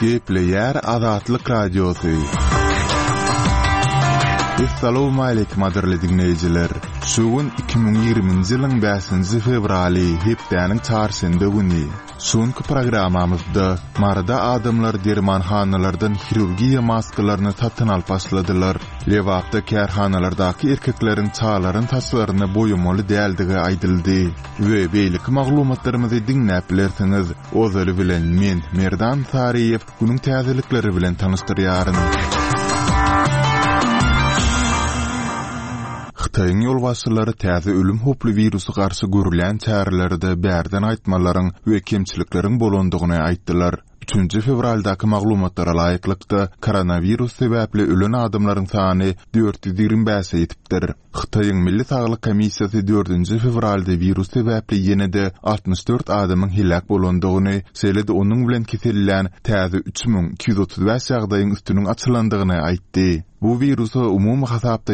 Gepleyer Azatlyk Radiosu. Assalamu alaykum adirli dinleyijiler. Şugun 2020-nji ýylyň 5-nji fevraly hepdeniň çarşamba güni. Şonky programamyzda marada adamlar dermanhanalardan hirurgiya maskalaryny satyn alyp başladylar. Lewapda kärhanalardaky erkekleriň çağlaryň taşlaryny boýamaly däldige aýdyldy. We beýlik maglumatlarymyzy dinläp bilersiňiz. Ozaly bilen men Merdan Tariýew günüň täzelikleri bilen tanışdyrýaryn. Xitayň ýolbaşçylary täze ölüm hoply virusy garşy görülen çärelerde bärden aýtmalaryň we kemçilikleriň bolandygyny aýtdylar. 3 fevraldaky maglumatlara laýyklykda koronavirus sebäpli ölen adamlaryň sany 425 ýetipdir. Xitayň Milli Saglyk Komissiýasy 4 fevralda virus sebäpli ýene-de 64 adamyň hilak bolandygyny, selede onuň bilen kesellän täze 3235 ýagdaýyň üstüniň açylandygyny aýtdy. Bu virusa umumy hasapda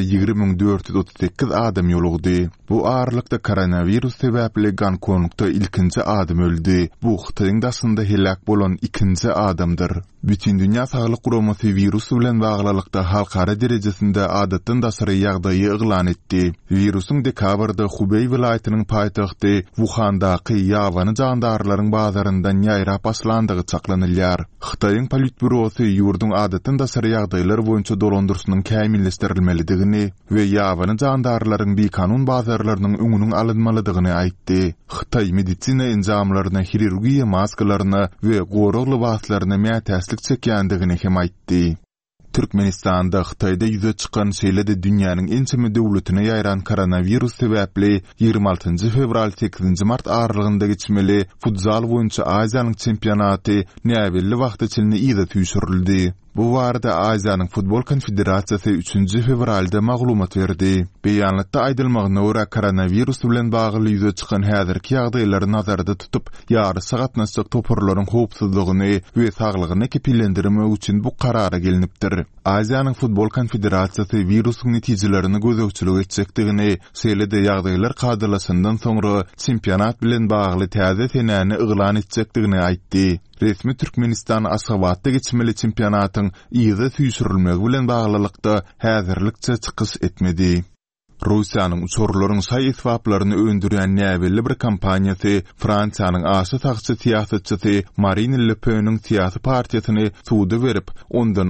20438 adam ýolugdy. Bu ağırlykda koronavirus sebäpli Gonkongda ilkinji adam öldü. Bu Xitayň daşynda hilak bolan ikinji adamdyr. Bütün dünýä saglyk guramasy virus bilen baglykda halkara derejesinde adatdan daşary ýagdaýy eglan etdi. Virusyň dekabrda Hubei vilayatynyň paýtagty Wuhandaky ýawany jandarlaryň bazaryndan ýaýrap başlandygy çaklanylýar. Xitayň politbürosy ýurduň adatdan daşary ýagdaýlar boýunça dolandyrşynyň kämilleşdirilmelidigini we ýawany jandarlaryň bekanun bazarlarynyň öňüniň alynmalydygyny aýtdy. Xitay medisina enzamlaryna, hirurgiya maskalaryna we gorog libaslaryna mätäslik çekýändigini hem aýtdy. Türkmenistanda Xitayda ýüze çykan şeýlede dünýäniň en çymy döwletine ýaýran koronavirus sebäpli 26 fevral 8 mart aralygynda geçmeli futsal boýunça Aziýanyň çempionaty näwelli wagt içinde ýyda tüýşürildi. Bu warda Aziýanyň futbol konfederasiýasy 3 fevralda maglumat berdi. Beýanatda aýdylmagyna görä koronavirus bilen bagly ýüze çykan häzirki ýagdaýlary nazarda tutup ýary sagatnaşyk toparlaryň howpsuzlygyny we saglygyny kepillendirmek üçin bu karara gelinipdir. Aziýanyň futbol konfederasiýasy virusyň netijelerini gözegçilik etjekdigini, şeýlede ýagdaýlar gadylaşyndan soňra çempionat bilen bagly täze senäni eglan etjekdigini aýtdy. Resmi Türkmenistan Aşgabatda geçmeli çempionatyň ýyda tüýşürilmegi bilen baglykda häzirlikçe çykyş etmedi. Russiýanyň uçurlaryň saý esbaplaryny öndürýän näwelli bir kampaniýasy Fransiýanyň aşy tagçy siýasatçysy Marine Le Pen'iň siýasy partiýasyny suwda berip, ondan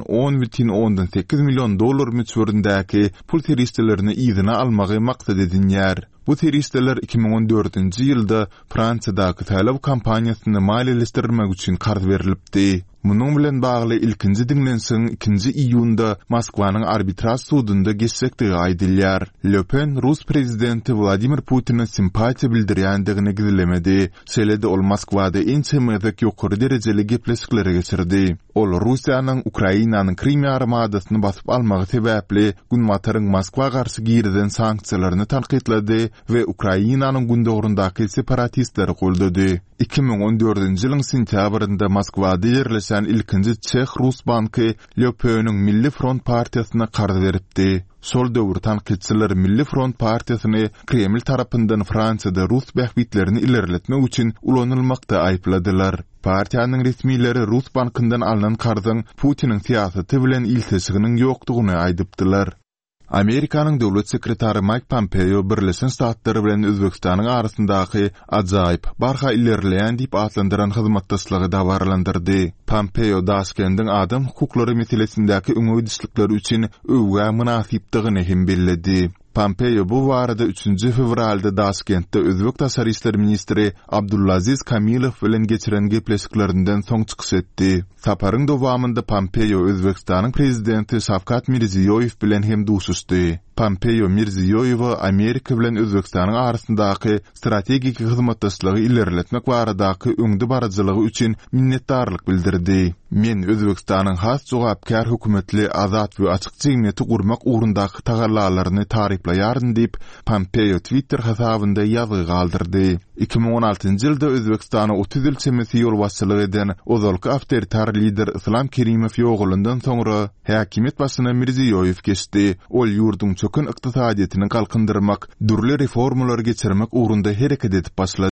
10,8 million dollar müçberindäki pul teristlerini ýygyna almagy maksat edinýär. Bu teristler 2014-nji ýylda Fransiýadaky talap kampaniýasyny maliýeleşdirmek üçin karz berilipdi. Munyň bilen bagly ilkinji dinlensiň 2 iýunda Moskwanyň arbitraj sudunda geçsekdigi aýdylýar. Le Pen Rus prezidenti Vladimir Putin'e simpatiýa bildirýändigini gizlemedi. Şeýlede ol Moskwada en çymyzyk ýokary derejeli gepleşikleri geçirdi. Ol Russiýanyň Ukrainanyň Krim ýarymadasyny basyp almagy sebäpli günmataryň Moskwa garşy giriden sanksiýalaryny tanqidledi we Ukrainanyň gündogrundaky separatistleri goldady. 2014-nji ýylyň sentýabrynda Moskwada ýerleşen ilkinji Çeх Rus banky Le Pen'iň Milli Front partiýasyna karz beripdi. Sol döwür tanqidçiler Milli Front partiýasyny Kreml tarapyndan Fransiyada Rus bähbitlerini ilerletmek üçin ulanylmakda aýpladylar. Partiýanyň resmileri Rus bankyndan alynan karzyň Putiniň siýasaty bilen iltisiginiň ýokdugyny aýdypdylar. Amerikanyň döwlet sekretary Mike Pompeo Birleşen Ştatlary bilen Özbekistanyň arasyndaky ajaýyp barha ilerleýän diýip atlandyran hyzmatdaşlygy dawarlandyrdy. Pompeo Daşkendiň adam hukuklary meselesindäki öňüdüşlikleri üçin öwgä münasipdigini hem belledi. Pompeo bu warada 3 fevralda Daşkentde Özbek Taşary işler ministri Abdulaziz Kamilow bilen geçiren gepleşiklerinden soň çykyş etdi. Saparyň dowamında Pompeo Özbekistanyň prezidenti Şavkat Mirziýoýew bilen hem duşuşdy. Pompeo Mirziýoýew Amerika bilen Özbekistanyň arasyndaky strategik hyzmatdaşlygy ilerletmek baradaky öňde barajylygy üçin minnetdarlyk bildirdi. Men Özbekistanyň has jogapkar hökümetli azat we açyk jemgyýeti gurmak ugrundaky tagallalaryny taryplaýaryn diýip Pompeo Twitter hesabynda ýazy galdyrdy. 2016-njy ýylda Özbekistana 30 ýyl çemesi ýolbaşçylyk eden ozalky awtoritar lider Islam Kerimow ýoğulundan soňra häkimet başyna Mirziýoýew geçdi. Ol ýurdun çökün ykdysadyetini galkındyrmak, dürli reformalar geçirmek ugrunda hereket edip başlady.